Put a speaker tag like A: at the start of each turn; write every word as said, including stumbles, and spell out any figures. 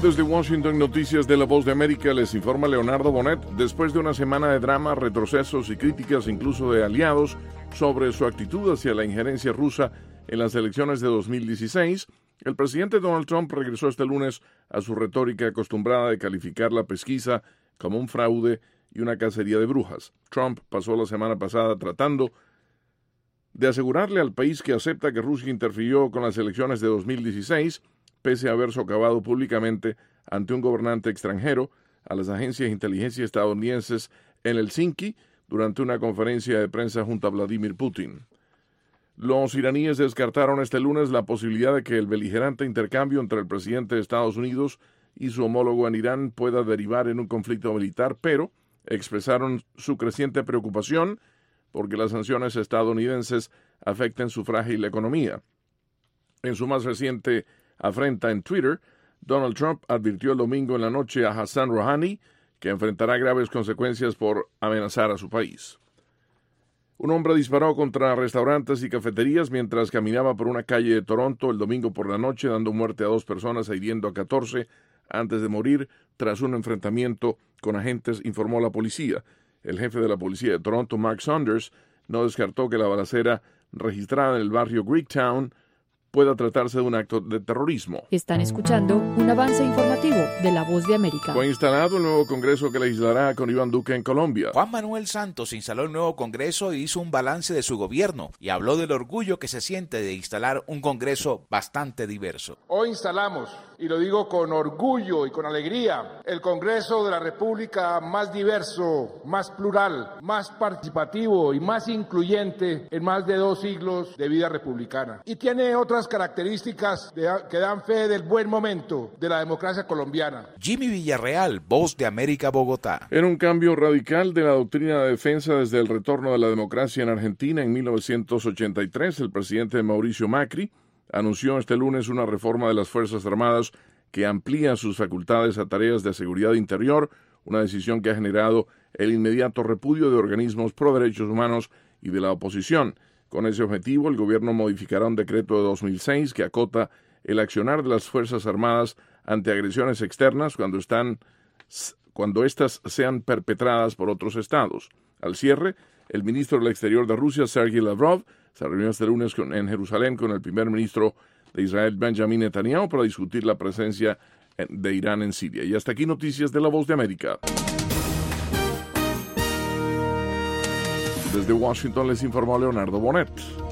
A: Desde Washington, Noticias de La Voz de América, les informa Leonardo Bonet. Después de una semana de drama, retrocesos y críticas incluso de aliados sobre su actitud hacia la injerencia rusa en las elecciones de dos mil dieciséis, el presidente Donald Trump regresó este lunes a su retórica acostumbrada de calificar la pesquisa como un fraude y una cacería de brujas. Trump pasó la semana pasada tratando de asegurarle al país que acepta que Rusia interfirió con las elecciones de dos mil dieciséis, pese a haber socavado públicamente ante un gobernante extranjero a las agencias de inteligencia estadounidenses en Helsinki durante una conferencia de prensa junto a Vladimir Putin. Los iraníes descartaron este lunes la posibilidad de que el beligerante intercambio entre el presidente de Estados Unidos y su homólogo en Irán pueda derivar en un conflicto militar, pero expresaron su creciente preocupación porque las sanciones estadounidenses afecten su frágil economía. En su más reciente afrenta en Twitter, Donald Trump advirtió el domingo en la noche a Hassan Rouhani que enfrentará graves consecuencias por amenazar a su país. Un hombre disparó contra restaurantes y cafeterías mientras caminaba por una calle de Toronto el domingo por la noche, dando muerte a dos personas e hiriendo a catorce antes de morir tras un enfrentamiento con agentes, informó la policía. El jefe de la policía de Toronto, Mark Saunders, no descartó que la balacera registrada en el barrio Greektown pueda tratarse de un acto de terrorismo.
B: Están escuchando un avance informativo de La Voz de América.
A: Fue instalado el nuevo Congreso que legislará con Iván Duque en Colombia.
C: Juan Manuel Santos instaló el nuevo Congreso y hizo un balance de su gobierno y habló del orgullo que se siente de instalar un Congreso bastante diverso.
D: Hoy instalamos, y lo digo con orgullo y con alegría, el Congreso de la República más diverso, más plural, más participativo y más incluyente en más de dos siglos de vida republicana. Y tiene otras características de, que dan fe del buen momento de la democracia colombiana.
C: Jimmy Villarreal, Voz de América, Bogotá.
A: En un cambio radical de la doctrina de defensa desde el retorno de la democracia en Argentina en mil novecientos ochenta y tres, el presidente Mauricio Macri anunció este lunes una reforma de las Fuerzas Armadas que amplía sus facultades a tareas de seguridad interior, una decisión que ha generado el inmediato repudio de organismos pro derechos humanos y de la oposición. Con ese objetivo, el gobierno modificará un decreto de dos mil seis que acota el accionar de las Fuerzas Armadas ante agresiones externas cuando están, cuando éstas sean perpetradas por otros estados. Al cierre, el ministro del Exterior de Rusia, Sergei Lavrov, se reunió este lunes con, en Jerusalén con el primer ministro de Israel, Benjamin Netanyahu, para discutir la presencia de Irán en Siria. Y hasta aquí noticias de La Voz de América. Desde Washington les informó Leonardo Bonet.